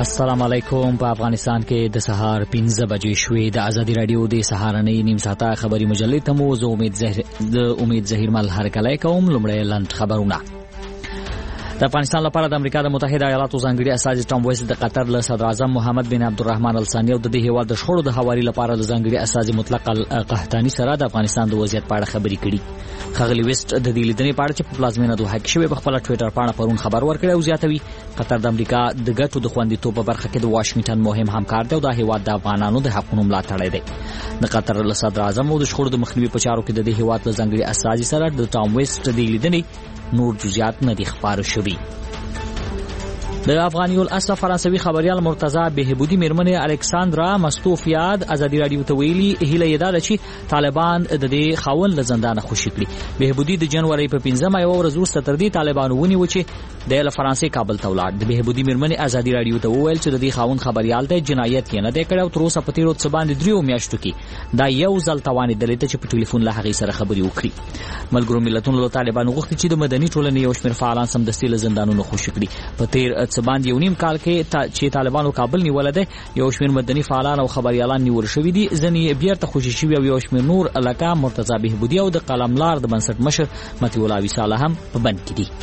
السلام علیکم. په افغانستان کې د سهار 15 بجې شوې. د ازادي رادیو د سهارنۍ نیم ساعته خبري مجلې ته مو زه امید ظهیرمل هرکلی کوم. لومړی لنډ خبرونه. د افغانستان لپاره د امریکا د متحده ایالاتو ځانګړي استازي ټام ویست د قطر له صدر اعظم محمد بن عبدالرحمن الثاني او د دې هیواد د شخړو د حوالې لپاره د ځانګړي استازي مطلق القحطاني سره د افغانستان د وضعیت په اړه خبرې کړي. ښاغلي ویست د دې لیدنې په اړه چې په پلازمینه دوحه کې شوې په خپل ټوئیټر باندې پرون خبر ورکړی او زیاتوي قطر د امریکا د ګټو د خوندیتوب په برخه کې د واشنگټن مهم همکار دی او د هیواد د افغانانو د حقوقو ملاتړی دی. د قطر له صدر اعظم او د شخړو د مخنیوي په چارو کې د دې هیواد له ځانګړي استازي سره د ټام ویست د لیدنې نور جزئیات نه دي خبر شوي. د افغاني الاصل فرانسوي خبريال مرتضی بهبودی میرمنې الکساندرا مستوفیاد ازادي رادیو ته ویلي هیله یې ده چې طالبان د دې خاوند له زندانه خوشي کړي. بهبودی د جنوري په 15 یو ورځ وروسته تر دې طالبانو ونیو چې د فرانسې کابل ته ولاړ. د بهبودی میرمنې ازادي رادیو ته وویل چې د دې خاوند خبريال ته جنایت یې نه دی کړی او تر اوسه په تیرو څه باندې 3 میاشتو کې دا یو ځل توانې دلیته چې په ټلیفون له هغې سره خبرې وکړي. ملګرو ملتونو له طالبانو غوښتي چې د مدني ټولنې یو شمېر فعالان سمدستي له زندانونو خوشي کړي. په تیر څه باندې یو نیم کال کې چې طالبانو کابل نیول دی یو شمېر مدني فعالان او خبريالان نیول شوي دي. ځینې بیرته خوشي شوي او یو شمېر نور لکه مرتضی بهبودی او د قلملار د بنسټ مشر مطیع الله وصال هم په بند کې دي.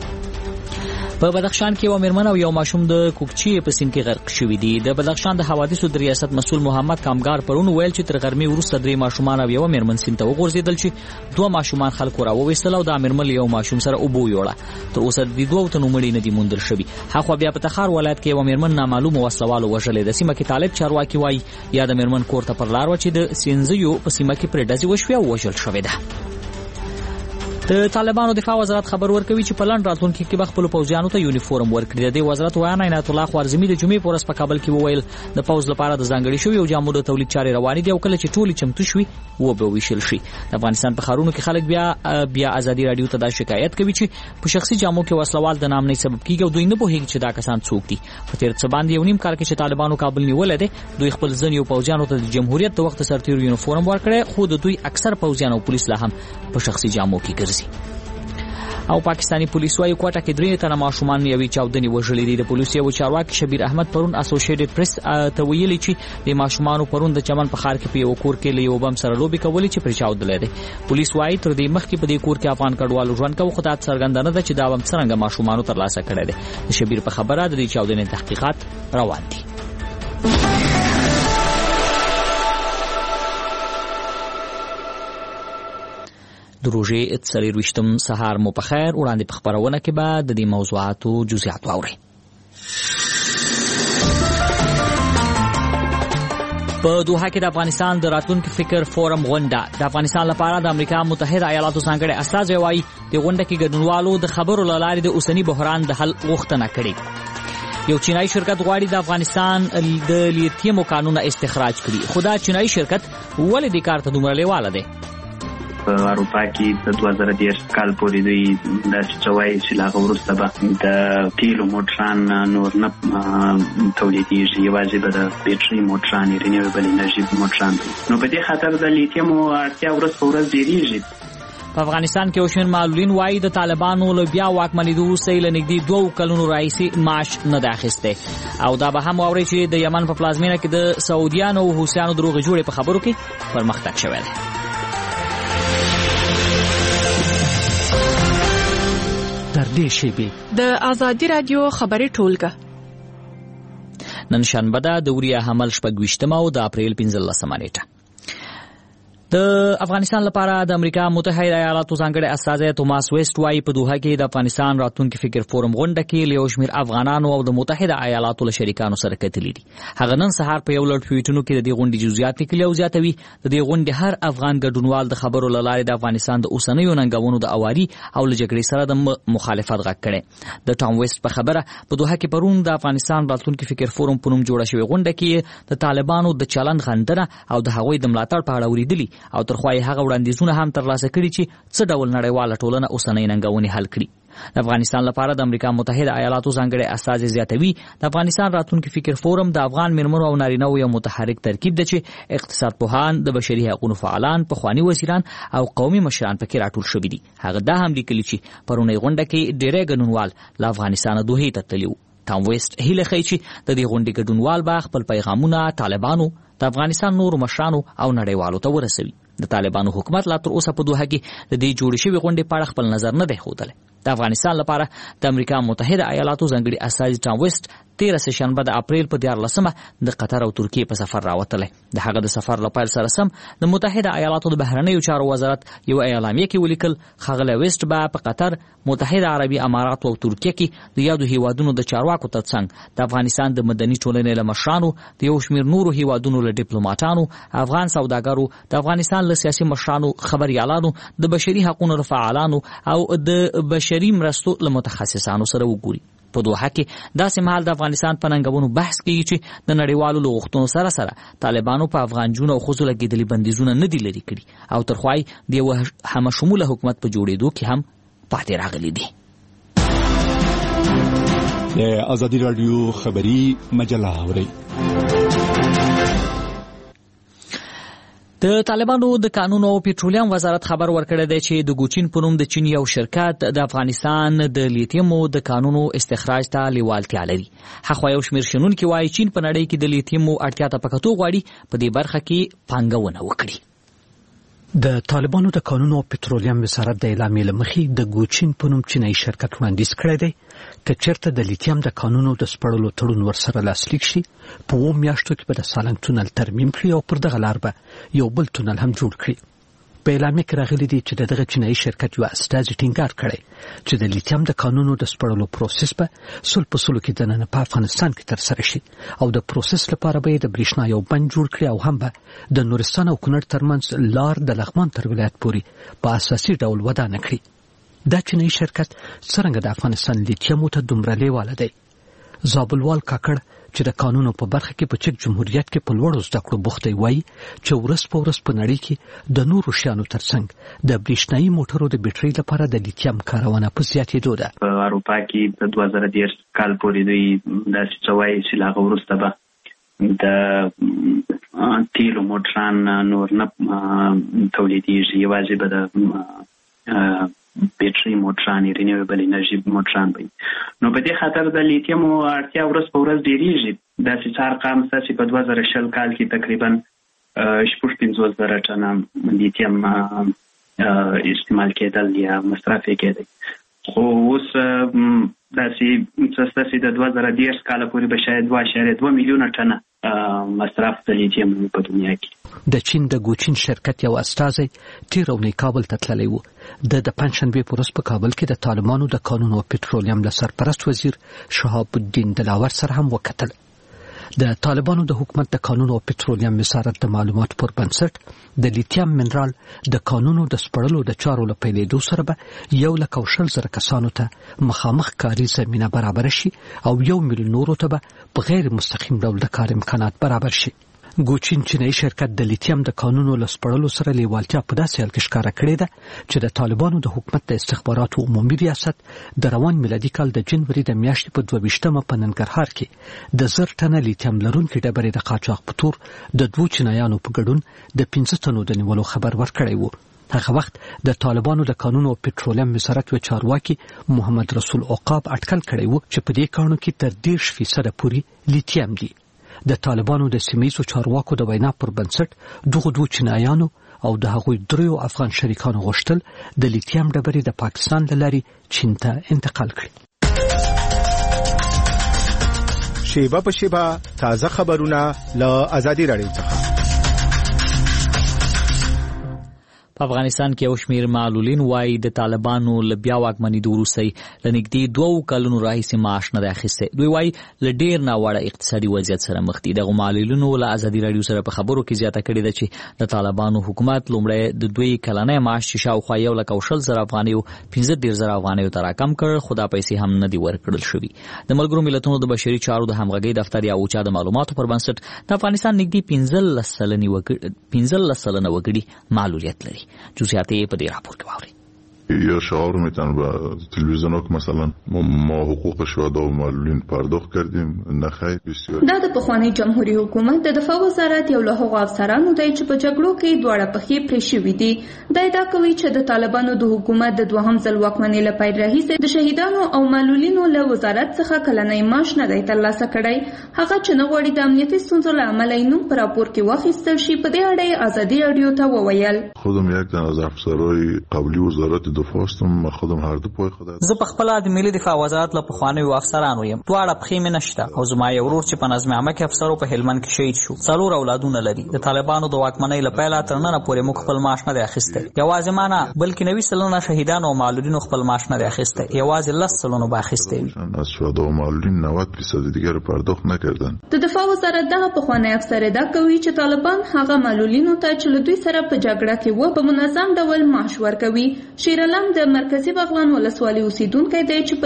په بدخشان کې یو میرمن او یو ماشوم د کوکچې په سیند کې غرق شوي دي. د بدخشان د حوادثو د ریاست مسؤل محمد کامګار پرون ویل چې تر غرمې وروسته 3 ماشومان او یو میرمن سیند ته وغورځېدل چې 2 ماشومان خلکو راوویستل او د میرمن یو ماشوم سره اوبو یوړه. تر اوسه د 2 تنو مړي نه دي موندل شوي. هغه بیا په تخار ولایت کې یو میرمن نامعلوم وسلوالو وژلې. د سیمه کې طالب چارواکي وایي یا د میرمن کور ته پر لار و چې د سینځیو په سیمه کې پرې ډزې وشوې او وژل شوې ده. د طالبانو دفاع وزارت خبر ورکوي چې په لند راتلونکي کې به خپل پوځیانو ته یونیفورم ورکړي. د وزارت ویاند عنایت الله خوارزمي د جمعې په ورځ په کابل کې وویل د پوځ لپاره د ځانګړي شوي او جامو د تولید چارې روانې دي او کله چې ټولې چمتو شوي و به ویشل شي. د افغانستان په ښارونو کې خلک بیا ازادي رادیو ته دا شکایت کوي چې په شخصي جامو کې وسلوال د نام نه سبب کیږي او دوی نه پوهیږي چې دا کسان څوک دي. په تیر څه باندې یو نیم کال کې چې طالبانو کابل نیولې ده دوی خپل ځنی او پوځیانو ته د جمهوریت د وخت سرتیرو یونیفورم ورکړي خو د دوی اکثر پوځیان او پولیس لا هم په شخصي جامو کې ګرځي. او پاکستانی پولیس وايي کوټه کې 3 تنه ماشومان یوې چاودنې وژلې دي. د پولیس یو چارواکي شبیر احمد پرون اسوسییټډ پریس ته ویلي چې د ماشومان پرون د چمن په ښار کې په یو کور کې له یو بم سره لوبي کولې چې پر چاودلې دي. پولیس وايي تر دې مخکې په دې کور کې افغان کډوالو ژوند کوي خو دا څرګندونه ده چې دا بم څنګه ماشومان ترلاسه کړي دي. د شبیر په خبره د دې چاودنې تحقیقات روان دي. د روژې 23م سهار مو په خیر. وړاندې په خبرونه کې به د دې موضوعاتو جزئیات واورئ. په دوحه کې د افغانستان د راتلونکي فکر فورم غونډه. د افغانستان لپاره د امریکا متحده ایالاتو ځانګړي استازی وایي د غونډه کې ګډونوالو د خبرو له لارې د اوسني بحران د حل غوښتنه کړې. یو چینایي شرکت غواړي د افغانستان د لیتیم کانونه استخراج کړي. خو دا چینایي شرکت ولې د کار ته دومره لیواله دی؟ په اروپا کې د 2010 کال پورې دوی د چوي چې لا وروسته به د تیلو موټران نور نه تولیدېږي یوازې به د بیټري موټران رینیویبل انرژي موټران. نو په دې خاطر د لیتیم اړتیا ورځ په ورځ ډېرېږي. په افغانستان کې اوشن معلولین وایي د طالبانو له بیا واکمنېدو وروسته یې له نږدې 2 کلونو راهیسې معاش نه دی اخیستی. او دا به هم واورئ چې د یمن په پلازمینه کې د سعودیانو او حوثیانو د روغې جوړې په خبرو کې پرمختګ شوی دی. د ازادي رادیو خبري ټولګه نن شنبه ده د وریا حمل 28 او د اپریل 15 نیټه. د افغانستان لپاره د امریکا متحده ایالاتو ځانګړي استازی توماس ویست وايي په دوحه کې د افغانستان راتلونکي فکر فورم غونډه کې له یو شمېر افغانانو او د متحده ایالاتو له شریکانو سره کتلي دي. هغه نن سهار په یو لړ ټویټونو کې د دې غونډې جزئیات لیکلي او زیاتوي د دې غونډې هر افغان ګډونوال د خبرو له لارې د افغانستان د اوسنیو ننګونو د اواري او له جګړې سره د مخالفت غږ کړي. د ټام ویست په خبره په دوحه کې پرون د افغانستان راتلونکي فکر فورم په نوم جوړه شوې غونډه کې د طالبانو د چلند غندنه او د هغوی د ملاتړ په اړه اوریدلي او ترخوای هغه وړاندیزونه هم ترلاسه کړي چې څه ډول نړیواله ټولنه اوسنۍ ننګونې حل کړي. د افغانستان لپاره د امریکا متحده ایالاتو ځانګړي استازی زیاتوي د افغانستان راتلونکي فکر فورم د افغان میرمنو او نارینه‌و یو متحرک ترکیب دی چې اقتصاد پوهان، د بشري حقوقو فعالان، پخواني وزیران او قومي مشران پکې راټول شوي دي. هغه دا هم لیکلي چې پرونی غونډه کې ډېری ګډونوال له افغانستانه دوحې ته تللي وو. ټام ویسټ هیله ښیي چې د دې غونډې ګډونوال به خپل پیغامونه طالبانو د افغانستان نورو مشرانو او نړیوالو ته ورسوي. د طالبانو حکومت لا تر اوسه په دوحه کې د دې جوړې شوې غونډې په اړه خپل نظر نه دی ښودلی. د افغانستان لپاره د امریکا متحده ایالاتو ځانګړي استازي ټام ویسټ 13 شنبه د اپریل په 14 د قطر او ترکیې په سفر راوتلی. د هغه د سفر له پیل سره سم د متحده ایالاتو د بهرنیو چارو وزارت یو اعلامیه کې ولیکل ښاغلی ویسټ به په قطر، متحده عربي امارات او ترکیه کې د یادو هیوادونو د چارواکو ترڅنګ د افغانستان د مدني ټولنې له مشرانو، د یو شمېر نورو هیوادونو له ډیپلوماټانو، افغان سوداګرو، د افغانستان له سیاسي مشرانو، خبریالانو، د بشري حقوقو فعالانو او د بشري مرستو له متخصصانو سره وګوري. په دوحه کې داسې مهال د افغانستان په ننګونو بحث کیږي چې د نړیوالو له غوښتنو سره سره طالبانو په افغان جونو او ښځو لګېدلي بندیزونه نه دي لرې کړي او ترخوای د یوه همشموله حکومت په جوړېدو کې هم پاتې راغلي دي. د ازادي راډیو خبري مجله اورئ. د طالبانو د قانون او پېټرولیم وزارت خبر ورکړی دی چې د ګوچین په نوم د چین یو شرکت د افغانستان د لیتیمو د کانونو استخراج ته لیوالتیا لري. هخوا یو شمېر شنونکي وایي چین په نړۍ کې د لیتیمو اړتیا ته په کتو غواړي په دې برخه کې پانګونه وکړي. د طالبانو د قانون او پېټرولیم وزارت د اعلامیې له مخې د ګوچین په نوم چینایي شرکت وړاندیز کړی دی که چېرته د لیتیم د کانونو د سپړلو تړون ورسره لاسلیک شي، په 2 میاشتو کې به د سالنګ تونل ترمیم کړي او پر دغه لار به یو بل تونل هم جوړ کړي. په اعلامیه کې راغلي دي چې دغه چینایي شرکت یو استازي ټینګار کړی چې د لیتیم د کانونو د سپړلو پروسس به 100% کې دننه په افغانستان کې ترسره شي او د پروسس لپاره به د برېښنا یو بند جوړ کړي او هم به د نورستان او کونړ ترمنځ لار د لغمان تر ولایت پورې په اساسي ډول ودانه کړي. دا چینایي شرکت څرنګه د افغانستان لیتیمو ته دومره لیواله دی؟ زابلوال کاکړ چې د قانونو په برخه کې په چک جمهوریت کې په لوړو زده کړو بوخت دی وایي چې ورځ په ورځ په نړۍ کې د نورو شیانو ترڅنګ د برېښنایي موټرو د بیټرۍ لپاره د لیتیم کارونه په زیاتېدو ده. په اروپا کې د 2013 کال پورې دوی داسې څه وایي چې لا هغه وروسته به د تیلو موټران نور نه تولیدېږي، یوازې به د بیټرۍ موټران، رینیویبل انرژي موټران وي. نو په دې خاطر د لیتیمو اړتیا ورځ په ورځ ډېرېږي. داسې څه ارقام شته چې په 2020 کال کې تقریبا 55,000 ټنه لیتیم استعمال کېدل یا مصرف کېدل. خو اوس داسې څه شته چې د 2013 کال پورې به شاید 2.2 میلیونه ټنه مصرف د لیتیم په دنیا کې. د چین د ګوچین شرکت یو استازی تیر اونۍ کابل ته تللی و. د پنجشنبې په ورځ په کابل کې د طالبانو د قانون او پېټرولیم له سرپرست وزیر شهاب الدین دلاور سره هم وکتل. د طالبانو د حکومت د قانون او پېټرولیم وزارت د معلوماتو پر بنسټ د لیتیم منرال د قانونو د سپړلو د چارو له پیلېدو سره به 1,60,000 کسانو ته مخامخ کاري زمینه برابر شي او 1 میلیون نورو ته به په غیر مستقیم ډول د کار امکانات برابر شي. ګوچین چینایي شرکت د لیتیم د قانونو له سپړلو سره لیوالتیا په داسې حال کې ښکاره کړې ده چې د طالبانو د حکومت د استخباراتو عمومي ریاست د روان میلادي کال د جنوري د میاشتې په 22 په ننګرهار کې د 1000 ټنه لیتیم لرونکي ډبرې د قاچاق په تور د 2 چینایانو په ګډون د 15 تنو د نیولو خبر ورکړی و. هغه وخت د طالبانو د قانون او پېټرولیم وزارت و چارواکي محمد رسول عقاب اټکل کړی و چې په دې کانونو کې تر 10% پورې لیتیم دي. د طالبانو د سیمه‌ییزو چارواکو د وینا پر بنسټ دغه 2 چینایانو او د هغوی 3 افغان شریکانو غوښتل د لیتیم ډبرې د پاکستان له لارې چین ته انتقال کړي. شیبه په شیبه تازه خبرونه له ازادي راډیو څخه. په افغانستان کې یو شمېر معلولین وایي د طالبانو له بیا واکمنېدو وروسته له نږدې 2 کلونو راهیسې معاش نه دی اخیستی. دوی وایي له ډېر ناوړه اقتصادي وضعیت سره مخ دي. دغو معلولینو له ازادي راډیو سره په خبرو کې زیاته کړې ده چې د طالبانو حکومت لومړی د 2 کلنی معاش چې شاوخوا 1,60,000 افغانیو 15,000 افغانیو ته راکم کړ، خو دا پیسې هم نه دي ورکړل شوي. د ملګرو ملتونو د بشري چارو د همغږۍ دفتر یا اوچا د معلوماتو پر بنسټ د افغانستان نږدې 15% وګړي معلولیت لري. جزئیات په دې راپور کې واورئ. یا شعار میتن و تلویزیون‌ها که مثلا ما حقوق شهدا و معلولین پرداخت کردیم، نه خیر. بسیار دا د پخوانی جمهوریت حکومت د دفاع وزارت یو له هغو افسرانو دی چې په جګړو کې دواړه پښې پرې شوي دي. دا ادعا کوي چې د طالبانو د حکومت د دوهم ځل واکمنۍ له پیل راهیسې د شهیدانو او معلولینو له وزارت څخه کلنی معاش نه دی ترلاسه کړی. هغه چې نه غواړي د امنیتي ستونزو له امله یې نوم په راپور کې واخیستل شي، په دې اړه یې ازادي راډیو ته وویل. خودم یک تن از افسرهای قبلی وزارت دفاع هستم. خودم هر دو پای خودم زه په خپل د ملي دفاع وزارت له پخوانیو افسرانو یم. دواړه پښې مې نشته او زما یو ورور چې په نظم عامه کې افسر په هلمند کې شهید شو. 4 اولادونه لري. د طالبانو د واکمنۍ له پیله تر نن پورې موږ خپل معاش نه دی اخیستی. یوازې ما نه بلکې 90% شهیدانو او معلولینو خپل معاش نه دی اخیستی. یوازې 10% به اخیستی. از شهدا و معلولین 90% دیگر پرداخت نکردن. د دفاع وزارت دغه پخوانی افسر ادعا کوي چې طالبان هغه معلولینو ته چې له دوی سره په جګړه کې و په منظم ډول معاش ورکوي. شیرعلم د مرکزی بغلان ولسوالۍ اوسیدونکی دی چې په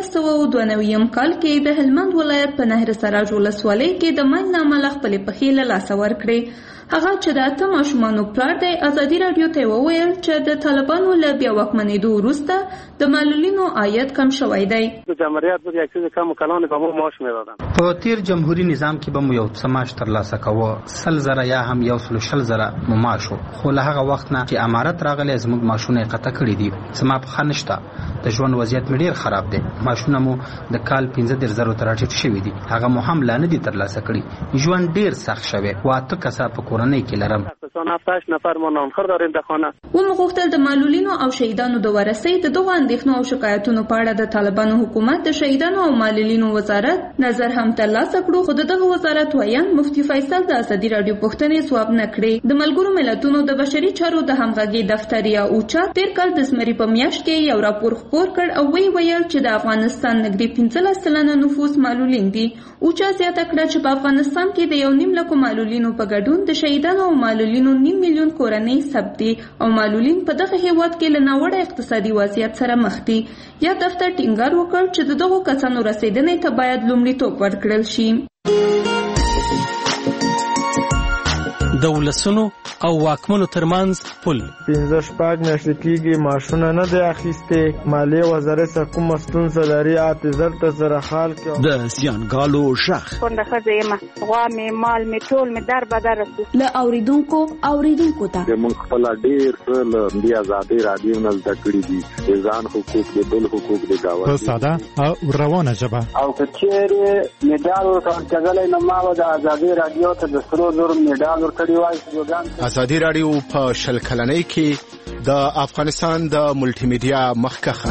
1992 کال کې د هلمند ولایت په نهر سراج ولسوالۍ کې د مین نامه خپل پخې له لاسه ورکړي. هغه چې د 8 ماشومانو پلار دی ازادي راډیو ته وویل چې د طالبانو له بیا واکمنېدو وروسته د معلولینو عاید کم شوی دی. د جمهوریت په یک څه کم کلان به مو معاش میدادن. په تیر جمهوریت نظام کې به مو یو سماش ترلاسه کوو، 100,000 یا هم 120,000 مو معاشو. خو له هغه وخت نه چې امارت راغلی زموږ معاشونه قطع کړي دي. سما په خنشته د ژوند وضعیت مې ډیر خراب دی. معاشونه مو د کال 15,000 تر ټیټ شوی دي. هغه مو هم لا نه دي ترلاسه کړي. ژوند ډیر سخت شوی. واته کسا په کورنۍ کې لرم. 7 نفر ما نامخور داریم د خانه. ومغوښتل د معلولینو او شهیدانو د ورثې د دغو اندېښنو او شکایتونو په اړه د طالبانو حکومت د شهیدانو او معلولینو وزارت نظر هم ترلاسه کړو، خو دغه وزارت ویان مفتي فیصل د ازادي راډیو پوښتنې ځواب نه کړې. د ملګرو ملتونو د بشري چارو د همغږي دفتر یا اوچا تیر کال د زمري په میاشت کې یو راپور خپور کړ او ویل چې د افغانستان نږدې 15% نفوس معلولین دي. اوچا زیاته کړه چې په افغانستان کې د 1.5 لک معلولینو په ګډون د شهیدانو او معلولینو 9 میلیون کورنۍ ثبت دي او معلولین په دغه هیواد کې له ناوړه اقتصادي وضعیت سره مخ دي. یا دفتر ټینګار وکړ چې دغه کسانو رسیدنې ته باید لومړیتوب ورکړل شي. د ولسونو او واکمنو ترمنځ پل 15 میاشتې کېږي معاشونه نه دی اخیستې. مالیې وزارت څخه کومه ستونزه لري؟ 8 زره خال کې د زیانګالو شخ کونډه ښځه یم، غوا مې مال مې ټول مې در بدر رسو له اوریدونکو ته موږ خپل ډېر څه د ازادي راډیو نه زده کړي دي. د ځان حقوق د بل حقوق د گاوه په ساده او روانه ژبه او کچېره میډال ورکړل نه ما د ازادي راډیو ته د 300 میډال ورکړی وای. ازادي راډیو په شل کلنۍ کې د افغانستان د ملټي میډیا مخکخه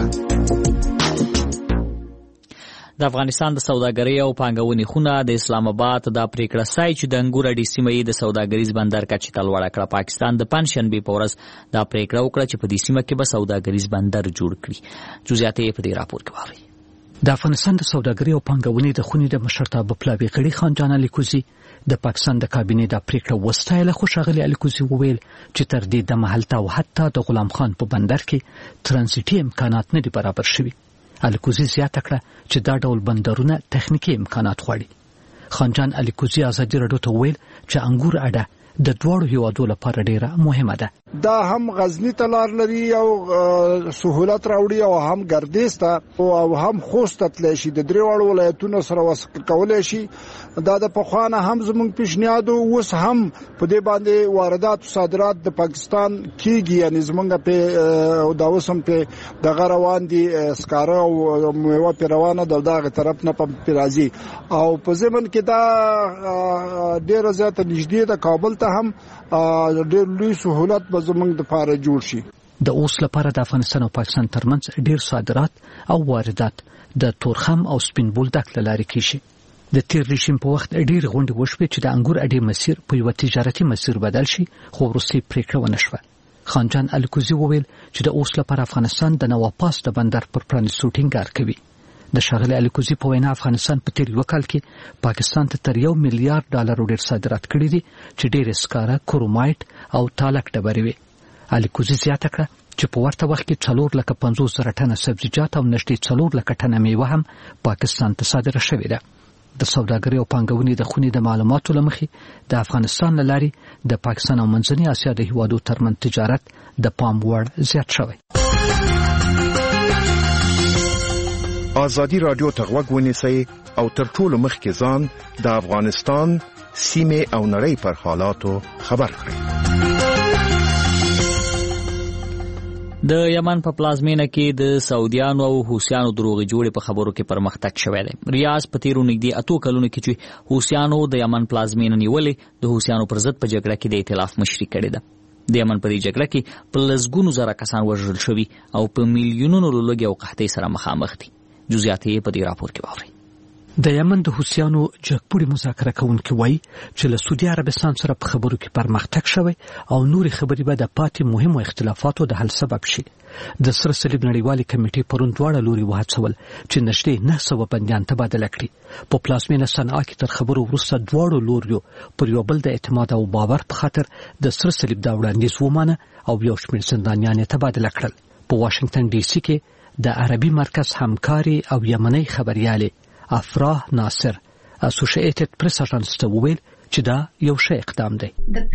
د افغانستان د سوداګرۍ او پانګونې خونه د اسلام آباد د پریکړه سای چې د انګور اډې سیمې د سوداګریز بندر کچې ته لوړه کړه. پاکستان د پنځشنبې په ورځ دا پریکړه وکړه چې په دې سیمه کې به سوداګریز بندر جوړ کړي. جزئیات یې په دې راپور کې واورئ. د افغانستان د سوداګرۍ او پانګونې د خونې د مشرتابه پلاوي غړي خان جان الیکوزي د پاکستان د کابینې د پریکړه وستایله. خو ښاغلي الیکوزي وویل چې تر دې د محلته او حتی د غلام خان په بندر کې ترانزیټي امکانات نه دي برابر شوي. الیکوزي زیاته کړه چې دا ډول بندرونه تخنیکی امکانات غواړي. خان جان الیکوزي ازادي راډیو ته وویل چې انګور اډه د دواړو هیوادو لپاره ډیره مهمه ده. دا هم غزنی ته لار لري او سهولت راوړي او هم ګردیز ته او هم خوست ته تللی شي. د درېواړو ولایتونو سره وصل کولی شي. دا د پخوانه هم زموږ پیشنهاد اوس هم په دې باندې واردات او صادرات د پاکستان کیږي. یعنی زموږ په دا اوس هم په دغه روان دي سکاره او میوه په روانه د دغه طرف نه په راځي او په زمن کې دا ډیره زیاته نږدې د کابل ته هم ډېر لوی سهولت به زموږ د لپاره جوړ شي. د اوس لپاره د افغانستان او پاکستان ترمنځ ډېر صادرات او واردات د تورخم او سپین بولدک له لارې کیږي. د تیر رژیم په وخت ډېر غونډې وشوې چې د انګور اډې مسیر په یو تجارتي مسیر بدل شي، خو وروستۍ پریکړه ونه شوه. خان جان الیکوزي وویل چې د اوس لپاره افغانستان د نواپاس د بندر پر پرانیستو ټینګار کوي. د ښاغلي الیکوزي په وینا افغانستان په تیر یو کال کې پاکستان ته تر $1 میلیارډ ډیر صادرات کړي دي چې ډېر سکاره، کرومایټ او تالک ډبرې وي. الیکوزي زیاته کړه چې په ورته وخت کې 450,000 ټنه سبزیجات او نږدې 400,000 ټنه میوه هم پاکستان ته صادره شوې ده. د سوداګرۍ او پانګونې د خونې د معلوماتو له مخې د افغانستان له لارې د پاکستان او منځنۍ اسیا د هیوادو ترمنځ تجارت د پام وړ زیات شوی. ازادي رادیو ته غوږ ونیسئ او تر ټولو مخکې ځان د افغانستان سیمه او نړۍ پر حالاتو خبر کړئ. د یمن په پلازمینه کې د سعودیانو او حوثیانو دروغې جوړې په خبرو کې پرمختګ شوی دی. ریاض په تیرو نږدې 8 کلونو کې چې حوثیانو د یمن پلازمینه نیولې د حوثیانو پر ضد په جګړه کې د ائتلاف مشري کړې ده. د یمن په دې جګړه کې په لسګونو زره کسان وژل شوي او په میلیونونو لوږې او قحطۍ سره مخامخ دي. جزئیات یې په دې راپور کې واورئ. د یمن د حوثیانو جګپوړي مذاکره کوونکي وایي چې له سعودي عربستان سره په خبرو کې پرمختګ شوی او نورې خبرې به د پاتې مهمو اختلافاتو د حل سبب شي. د سره صلیب نړیوالې کمیټې پرون دواړه لوري وهڅول چې نږدې 900 بندیان تبادله کړي. په پلازمینه صنعا کې تر خبرو وروسته دواړو لوریو پر یو بل د اعتماد او باور په خاطر د سره صلیب دا وړاندیز ومانه او یو شمېر زندانیان تبادله کړل. په واشنگټن ډي سي کې د عربي مرکز همکاري او یمني خبريالي افراح ناصر اسوسییټډ پریس اژانس ته وویل چې دا یو ښه اقدام دی.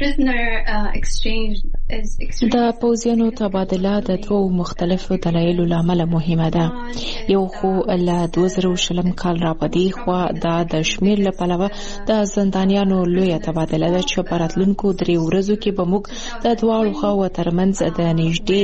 د پوځیانو تبادله د دوه مختلفو دلایلو لامل مهمه ده. یو خو له 2020 کال را پدې خو د شمیر له پلوه د زندانیانو لوی تبادله ده چې په راتلونکو 3 ورځو کې به موږ د دواړو خواو ترمنځ د نږدې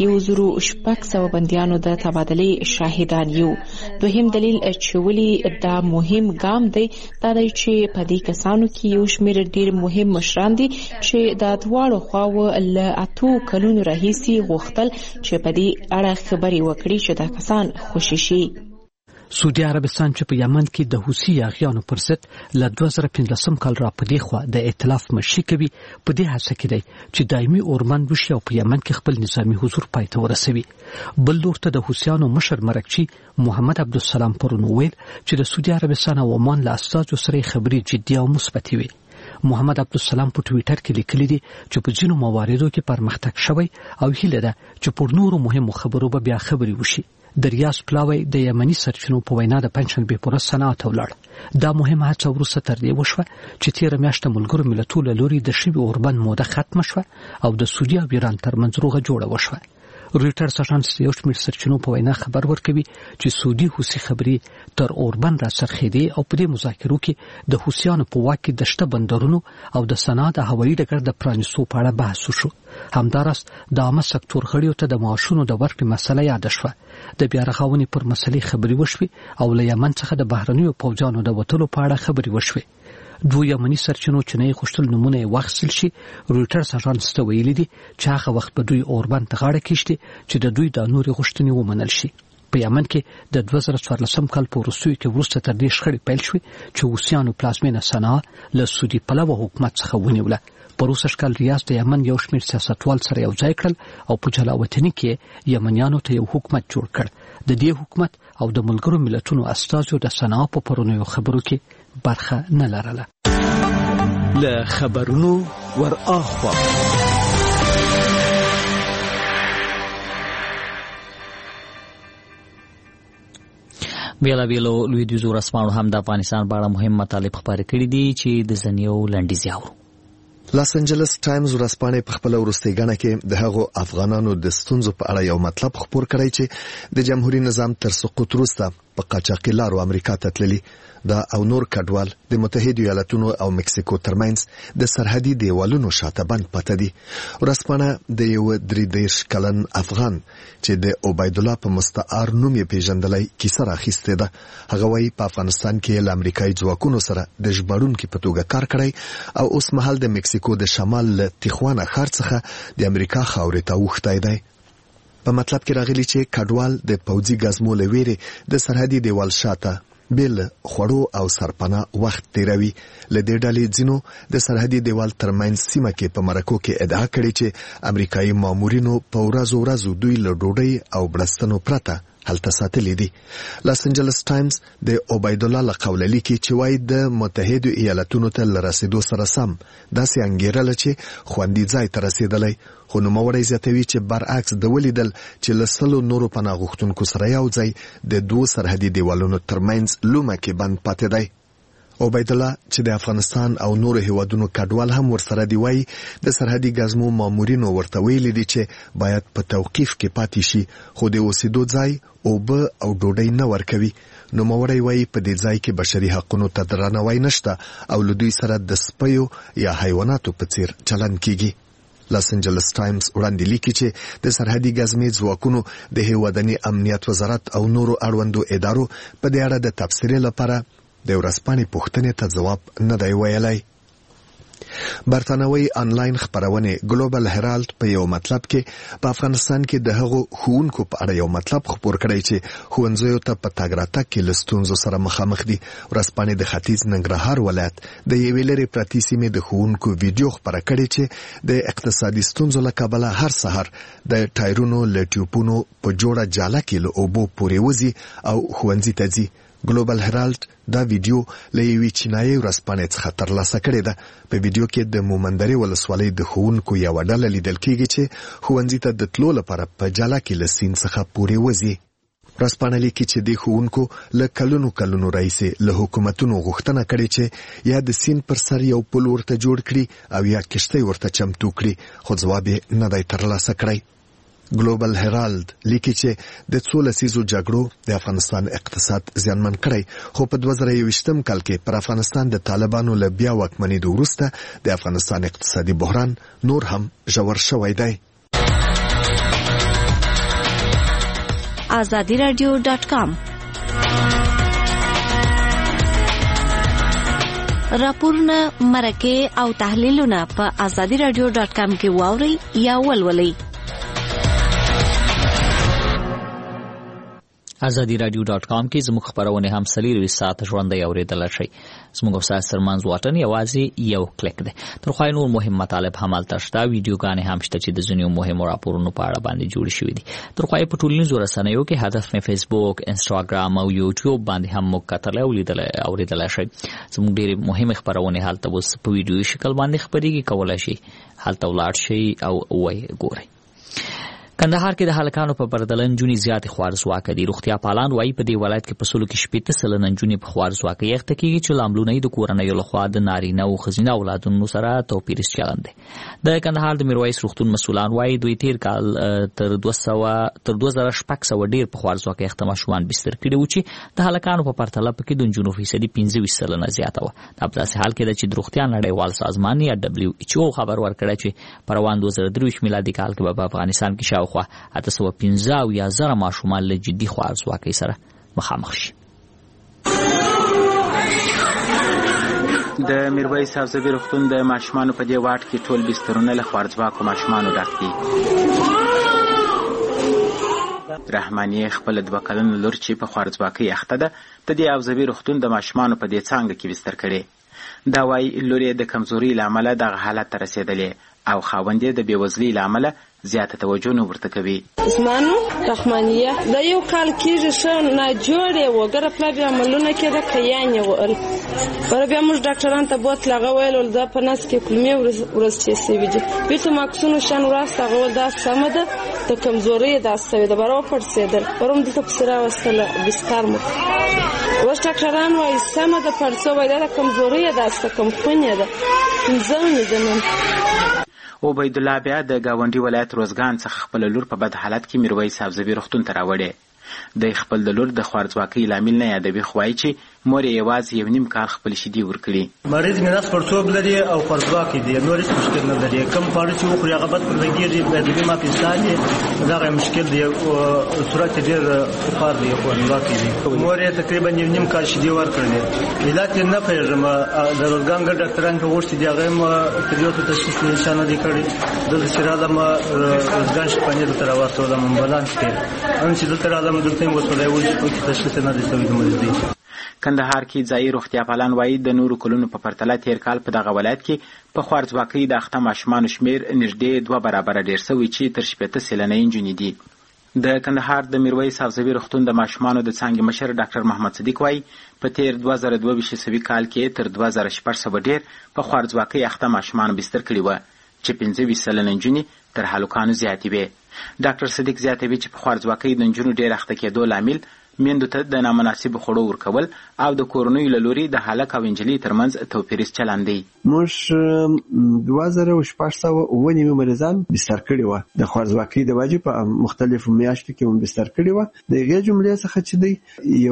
1600 بندیانو د تبادلې شاهدان یو. دوهم دلیل چې ولې دا مهم ګام دی دا دی چې په دې کسانو کې یو شمیر ډیر مهم مشران دي چې د دواړو خواو له 8 کلونو راهیسي غوښتل چې په دې اړه خبري وکړي چې دا کسان خوشي شي. سعودي عربستان چې په یمن کې د حوثي یاغیانو پر ضد له 2015 کال را پدې خو د ائتلاف مشري کوي په دې هڅه کې دی چې دایمي اورمن وشي او په یمن کې خپل نظامی حضور پای ته ورسوي. بل لور ته د حوثیانو مشر مرکچی محمد عبدالسلام پرون ویل چې د سعودي عربستان او عمان له استازو سره خبري جدي او مثبت وي. محمد عبدالسلام په ټوئیټر کې لیکلي دي چې په ځینو مواردو کې پرمختګ شوی او هیله ده چې پر نورو مهمو خبرو به بیا خبري وشي. د ریاض پلاوی د یمني سرچینو په وینا د پنځشنبه پر ورځ صنعا ته ولاړ. دا مهمه هڅه وروسته تر دې وشوه چې تیر میاشت ملګرو ملتونو لوري د شوی اوربند موده ختم شوه او د سعودي او ایران ترمنځ روغه جوړه وشوه. رویټرز اژانس یو شمېر سرچینو په وینا خبر ورکوي چې سعودي حوثي خبري تر اوربند را سرخېدي او په دې مذاکرو کې د حوثیانو په واک کې د شته بندرونو او د صنعا د هوایي ډګر د پرانیستو په اړه بحث وشو. همداراس د عامه سکتور غړیو ته د معاشونو د ورکړې مسله یاد شوه. د بیا رغونې پر مسلې خبري وشوي او له یمن څخه د بهرنیو پوځیانو د وټلو په اړه خبري وشوي. دوی یمني سرچینو چې نه غوښتل نمونه واخیستل شي. رویټرز اژانس ته ویلي دي چې هغه وخت به دوی اوربند ته غاړه کېږدي چې د دوی د نورې غوښتنې ومنل شي. په یمن کې د 2014 کال په وروستیو کې وروسته تر دې شخړې پیل شوې چې حوثیانو پلازمینه صنعا له سعودي پلوه حکومت څخه ونیوله. په 2000 کال ریاض د یمن یو شمېر سیاستوال سره یو ځای کړل او په جلاوطنۍ کې یمنیانو ته یو حکومت جوړ کړ. د دې حکومت او د ملګرو ملتونو استازو د صنعا په پرونیو خبرو کې برخه نه لرله. له خبرونو ور اخوا بیلابیلو لویدیځو رسمانو هم د افغانستان په اړه مهم مطالب خپاره کړي دي چې د ځینو لنډیز یاورو. لاس انجلس ټایمز ورځپاڼې په خپل وروستۍ غاڼه کې د هغو افغانانو د ستونزو په اړه یو مطلب خپور کړی چې د جمهوریت نظام تر سقوط وروسته په قاچاقي لارو امریکا ته تللي دا او نور کډوال د متحده ایالاتونو او مکسیکو ترمنځ د سرحدي دیوالونو شاته بند پاتې دي. ورځپاڼه د یو 33 کلن افغان چې د عبید الله په مستعار نوم یې پیژندلای کیسه راخیسته ده. هغه وايي په افغانستان کې له امریکایي ځواکونو سره د ژباړونکو په توګه کار کړی او اوس مهال د مکسیکو د شمال له تیخوانا ښار څخه د امریکا خاورې ته وښتای دی. په مطلب کې راغلي چې کډوال د پوځي غزمو له ویرې د سرحدي دیوال شاته بل خړو او سرپنا وخت تیروي. له دې ډلې ځینو د سرحدي دیوال ترمنځ سیمه کې په مرکو کې ادعا کړې چې امریکایي مامورینو په ورځو دوی له ډوډۍ او بړستنو پرته هلته ساتلې دي. لاس انجلس ټایمز د عبید الله لقول لیکي چې وايي د متحده ایالاتونو ته لرسیدو سره سم داسې انګیرل چې خوندي ځای ته رسیدلی، خو نوموړی زیاتوي چې برعکس د ولیدل چې لسلو نورو پناه غوښتونکو سره یو ځای د دوه سرحدي دیوالونو ترمنځ لومه کې بند پاتې دی. عبید الله چې د افغانستان او نورو هیوادونو کډوال هم ورسره دی وایي د سرحدي ګزمو مامورینو ورته ویلي دي چې باید په توقیف کې پاتې شي خو د اوسېدو ځای اوبه او ډوډۍ نه ورکوي. نوموړی وایي په دې ځای کې بشري حقونو ته درناوی نشته او له دوی سره د سپیو یا حیواناتو په څیر چلند کیږي. لاس انجلس ټایمز وړاندې لیکي چې د سرحدي ګزمې ځواکونو د هیوادني امنیت وزارت او نورو اړوندو ادارو په دې اړه د تبصرې لپاره د ورځپاڼې پوښتنې ته ځواب نه دی ویلی. برتانوي انلاین خبرونه ګلوبل هرالد په یو مطلب کې په افغانستان کې د هغو ښوونکو په اړه یو مطلب خبر کړی چې ښوونځیو ته په تګ راتګ کې له ستونزو سره مخامخ دي. ورځپاڼې د ختیځ ننګرهار ولایت د یوې لرې پرتې سیمې د ښوونکو ویډیو خبره کړې چې د اقتصادي ستونزو له کبله هر سهار د ټایرونو له ټیوپونو په جوړه جاله کې له اوبو پورې وځي او ښوونځي ته ځي. ګلوبل هرالد دا ویډیو له یوې چینایي ورځپاڼې څخه ترلاسه کړې ده. په ویډیو کې د مومندرې ولسوالۍ د ښوونکو یوه ډله لیدل کېږي چې ښوونځي ته د تلو لپاره په جاله کې له سیند څخه پورې وځي. ورځپاڼه لیکي چې د ښوونکو له کلونو راهیسې له حکومتونو غوښتنه کړې چې یا د سیند پر سر یو پل ورته جوړ کړي او یا کښتۍ ورته چمتو کړي خو ځواب یې نه دی ترلاسه کړی. ګلوبل هرالد لیکي چې د څو لسیزو جګړو د افغانستان اقتصاد زیانمن کړی خو په 2021 کال کې پر افغانستان د طالبانو له بیا واکمنېدو وروسته د افغانستان اقتصادي بحران نور هم ژور شوی دی. azadiradio.com راپورونه مرکه او تحلیلونه په azadiradio.com کې واوري یا ولولئ. azadiradio.com کې زموږ خبرونه هم 24 ساعت ژوندۍ اوریدل شي. زموږ وسایل سرمنځ واټن یوازې یو کلیک دی. تر خو نور مهم مطالب هم هلته شته. ویډیوګانې هم شته چې د ځینو مهمو راپورونو په اړه باندې جوړ شوي دي. تر خو په ټولنیزو رسنیو کې هدف مې فیسبوک، انستاګرام او یوټیوب باندې هم موږ کتلای او لیدل اوریدل شي. زموږ ډېر مهمه خبرونه هلته اوس په ویډیو شکل باندې خبرېږي کولای شي هلته ولاړ شي او وای ګوري. کندهار کې د هلکانو په پردلن جونی زیات خوارزواکه دي. روغتیا پالان وایي په دې ولایت کې په سلو کې 70% جونی په خوارزواکه یخته کېږي چې لاملونه د کورنۍ لخوا د نارینه او ښځینه اولادونو سره توپیر چلند دی. د کندهار د میرویس روغتون مسؤلان وایي دوی تیر کال تر 2600 ډیر په خوارزواکه یخته ماشومان بستر کړي و چې د هلکانو په پرتله پکې د نجونو فیصدي 25% زیاته و. دا په داسې حال کې ده چې د روغتیا نړیوال سازمان یا WHO خبر ورکړی چې په روان 2023 میلادي کال کې په افغانستان کې شاوخوا 815,000 ماشومان له جدي خوارزواکۍ سره مخامخ شي. د میرویس حوزوي روغتون د ماشومانو په دې واټ کې ټول بسترونه له خوارزواکو ماشومانو ډک دي. رحماني خپل 2 کلنه لور چې په خوارزواکۍ اخته ده د دې حوزوي روغتون د ماشومانو په دې څانګه کې بستر کړي. دا وايي لور یې د کمزوري له امله دغه حالت ته رسېدلې او خاوند یې د بېوزلۍ له امله زیاته توجه نه ورته کوي. اسمانو رحمانیه د یو کال کېږي ښه ناجوړې وګره پلا بیا عملونه کېده کیان یې وئل پر بیا موږ ډاکټران ته بوت لغه ویل دا په نس کې کلمې ورځ چې سوي دي بیرته ماکسونو شان وراست هغه دا سمه ده د کمزورۍ دا سوي ده برابر پړسېدل پروم د تفسیره وستله بستر مو وس ډاکټران وایي سمه ده پړسو وایي دا کمزورۍ دا ست کمپنی ده ځنه دنه. عبید الله بیا د گاونډي ولایت روزګان څخه خپل لور په بد حالت کې میرویس حوزوي روغتون ته راوړې. د خپل د لور د خوارزواکۍ لامل نه یادوي خو وایي چې مور یې یوازې 1.5 کال خپل شیدې ورکړي. مریض مې نس پړسوب لري او خوارزواکۍ دی نور هیڅ مشکل نه لري. کم خواړه چې وخوري هغه بد لګېږي د ما پېستان دی دغه مشکل دی صورت ډېر خطر دی خوارزواکۍ دی. مور یې تقریبا 1.5 کال شیدې ورکړلې. علت یې نه پېژنم د روزګان ګډ ډاکټران ته غوښتي دی هغه هم تریو ته تشخیص نشان نه دی کړی. د سرادم روزګان شپانې ته راوستل امبولانس کې ان چې دلته راځم دلته موږ ولای وځو چې تشخیص نه دی شوی د مریض دی. کندهار کې ځایي روغتیا پالان وایي د نورو کلونو په پرتله تیر کال په دغه ولایت کې په خوارزواکۍ د اخته ماشومانو شمیر نږدې 2 برابره ډېر شوی چې تر 80% نجونې دي. د کندهار د میرویس حوزوي روغتون د ماشومانو د څانګې مشر ډاکټر محمد صدیق وایي په تیر 2022 کال کې تر 2600 ډېر په خوارزواکۍ اخته ماشومانو بستر کړي و چې 25% نجونې تر هلکانو زیاتې وې. ډاکټر صدیق زیاتوي چې په خوارزواکۍ د نجونو ډېر اخته کېدو لامل میندو ته د نامناسب خوړو ورکول او د کورنۍ له لوري د هلک او انجلۍ ترمنځ توپیریز چلند دی. موږ 2609 مریضان بستر کړي وو د خوارځواکۍ د وجې په مختلفو میاشتو کې هم بستر کړي وو. د هغې جملې څخه چې دی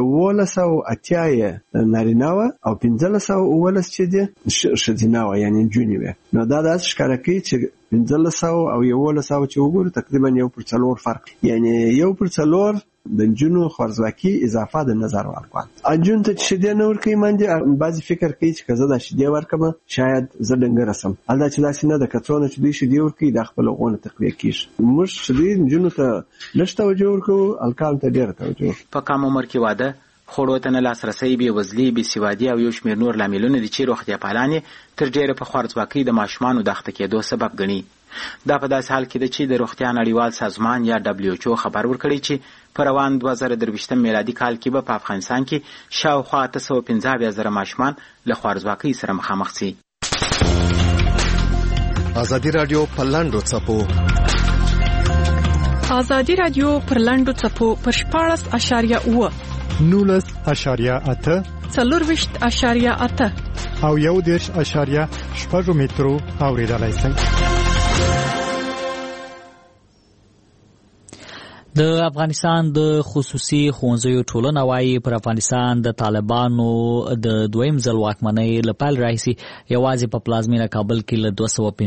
1180 نارینه وه او 1519 چې دی ښځینه وه یعنې نجونې وې. نو دا داسې ښکاره کوي چې 1500 او 1100 چې وګورو تقریبا 1/4 فرق یعنی 1/4 د نجونو خوارځواکي اضافه د نظر ورکوي. انجون ته شیدې نه ورکوي باندې بعضی فکر کوي چې کزه د شیدې ورکمه شاید زه ډنګر سم الدا چې داسې نه د کڅونه چې دوی شیدې ورکوي د خپل غوونه تقویه کیږي. موږ شیدې نجونو ته نشته توجه ورکوو الکال ته ډېر توجه. په کم عمر کې واده خوړو ته نه لاسرسی بېوزلي بېسوادي او یو شمېر نور لاملونه دي چې روغتیا پالان تر ډېره په خوارځواکۍ د ماشومانو د اخته کېدو سبب ګڼي. دا په داسې حال کې ده چې د روغتیا نړیوال سازمان یا WHO خبر ورکړی چې په روان 2023 میلادي کال کې به په افغانستان کې شاوخوا 815,000 ماشومان له خوارځواکۍ سره مخامخ شي. ازادي رادیو په لاندو څپو ازادي رادیو پر لاندو څپو پر 14.8 19.8 4.8 او 1.8 مترو اوریدلای شئ. د افغانستان د خصوصي ښوونځیو ټولنه وايي پر افغانستان د طالبانو د دویم ځل واکمنۍ له پیل راهیسې یوازې په پلازمینه کابل کې له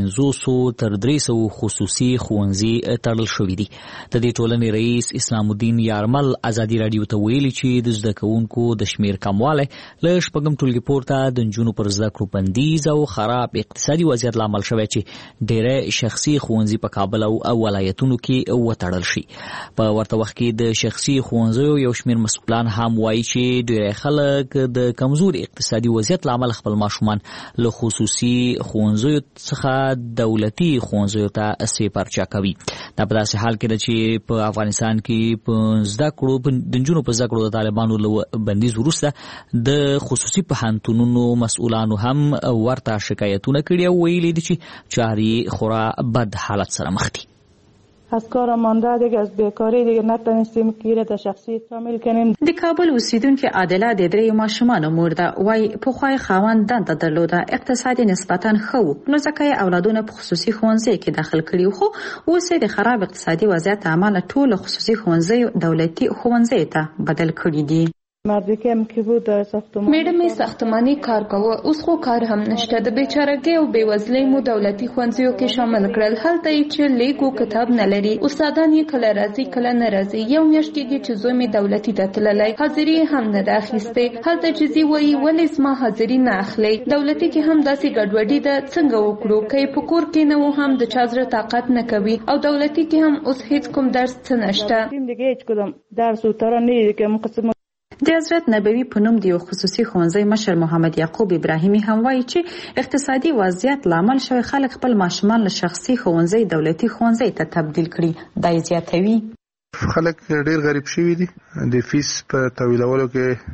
250 تر 300 خصوصي ښوونځي تړل شوي دي. د دې ټولنې رئیس اسلام الدین یارمل ازادي رادیو ته ویلي چې د زده کوونکو د شمیر کموالی له شپږم ټولګي پورته د نجونو پر زده کړو بندیز او خراب اقتصادي وضعیت لامل شوی چې ډېری شخصي ښوونځي په کابل او ولایتونو کې وتړل شي. په ورته وخت کې د شخصي ښوونځیو یو شمېر مسؤلان هم وایي چې ډېری خلک د کمزور اقتصادي وضعیت له امله خپل ماشومان له خصوصي ښوونځیو څخه دولتي ښوونځیو ته سپارچا کوي. دا په داسې حال کې ده چې په افغانستان کې په زده کړو د نجونو په زده کړو د طالبانو له بندیز وروسته د خصوصي پوهنتونونو مسؤلانو هم ورته شکایتونه کړي او ویلي دي چې چارې خورا بد حالت سره مخ دي. از کار مانده دیگه از بیکاری دیگه نتونستیم گیره تا شخصی کامل کنیم. د کابل اوسیدونکو عادله د درې ماشومانو مور ده. وای په خوای خاوند دنده درلوده اقتصادي نسبتا خو نو ځکه اولادونه په خصوصي ښوونځي کې داخل کړي خو اوس د خراب اقتصادي وضعیت عمله ټول خصوصي ښوونځي دولتي ښوونځي ته بدل کړي دي. مردی که هم که بود در ساختمان میډمې ساختمانی کار کوه اوس خو کار هم نشته. د بیچارګۍ او بیوزلۍ مو دولتي ښوونځیو کې شامل کړل. هلته یې چې لیکو کتاب نه لري استادان یې کله راځي کله نه راځي. یو میاشت کېږي چې زوی مې دولتي ته تللی حاضري هم نه ده اخیستې. هلته چې ځي وایي ولې زما حاضري نه اخلئ. دولتي کې هم داسې ګډوډي ده څنګه وکړو که یې په کور کې نه و هم د چا زړه طاقت نه کوي او دولتي کې هم اوس هیڅ کوم درس څه نشته. دیگه هیچ کدام درس و ترا نه که مقصد د حضرت نبوي په نوم د یو خصوصي ښوونځي مشر محمد یعقوب ابراهیمي هم وایي چې اقتصادي وضعیت لامل شوی خلک خپل ماشومان له شخصي ښوونځي دولتي ښوونځي ته تبدیل کړي. دا یې زیاتوي. خلک ډېر غریب شوي دي. د فیس په تحویلولو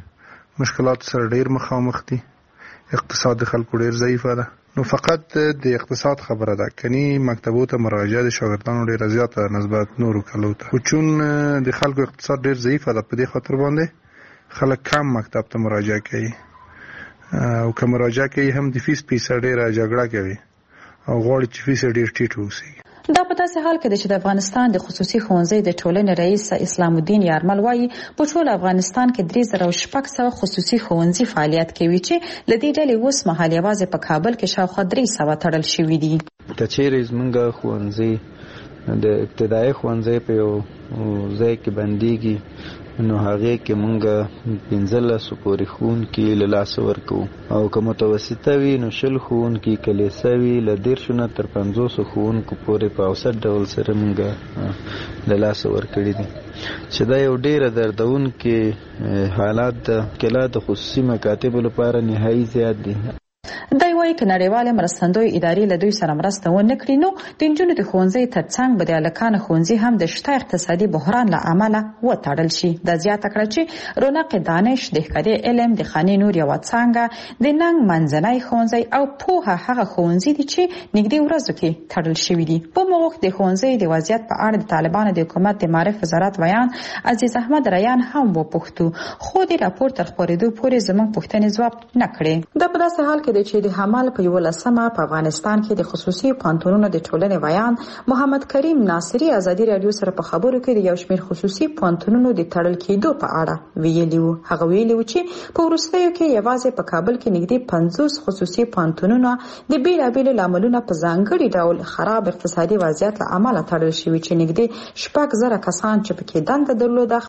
کې مشکلات سره ډېر مخامخ دي. اقتصاد د خلکو ډېر ضعیفه ده. نو فقط د اقتصاد خبره ده کني مکتبو ته مراجعه د شاګردانو ډېره زیاته نسبت نورو کلو ته. خو چون د خلکو اقتصاد ډېر ضعیفه ده په دې خاطر باندې خلک کم مکتب ته مراجعه کوي او که مراجعه کوي هم د فیس پیسه ډېره جګړه کوي او غواړي چې فیس ډېر ټیټ ووسي. دا په داسې حال کې ده چې د افغانستان د خصوصي ښوونځي د ټولنې رئیس اسلام الدین یارمل وایي په ټول افغانستان کې 3600 خصوصي ښوونځي فعالیت کوي چې د دې ډلې اوس مهال یوازې په کابل کې شاوخوا 300 تړل شوي دي. که چیرې زموږ ښوونځي د ابتدایي ښوونځي په یو ځای کې بندېږي نو هغه کې مونږ 15 پورې ښوونکي له لاسه ورکوو او که متوسطه وي نو 20 ښوونکي کلیسا وي له 10 تر 50 ښوونکو پورې په اوسط ډول سره مونږ له لاسه ورکړي دي چې دا یو ډېره دردونکې حالات ده. کله د خصوصي مکاتبو لپاره نهایي زیات دي. دوی وايي چې نړیوال مرستندوی ادارې له دوی سره مرسته ونه کړي نو د نجونو د ښوونځي ترڅنګ به د هلکانو ښوونځي هم د شته اقتصادي بحران له امله وتړل شي. دا زیاته کړه چې رونق دانش، دهقدي علم، د خاني نور یوه څانګه، د ننګ منځنی ښوونځی او پوهه هغه ښوونځي دي چې نږدې ورځو کې تړل شوي دي. په موږ وخت د ښوونځي د وضعیت په اړه د طالبانو د حکومت د معرف وزارت ویان عزیز احمد ریان هم وپوښتو، خو د راپور تر خپرېدو پورې زموږ پوښتنې ځواب نه کړې. دا په داسې حال کې دی چې د حمل په 11مه په افغانستان کې د خصوصي پوهنتونونو د ټولنې ویان محمد کریم ناصری ازادي رادیو سره په خبرو کې د یو شمېر خصوصي پوهنتونونو د تړل کېدو په اړه ویلي وو. هغه ویلي وو چې په وروستیو کې یوازې په کابل کې نږدې 50 خصوصي پوهنتونونه د بیلابیلو لاملونو په ځانګړي ډول خراب اقتصادي وضعیت له امله تړل شوي چې نږدې 6,000 کسان چې پکې دنده درلوده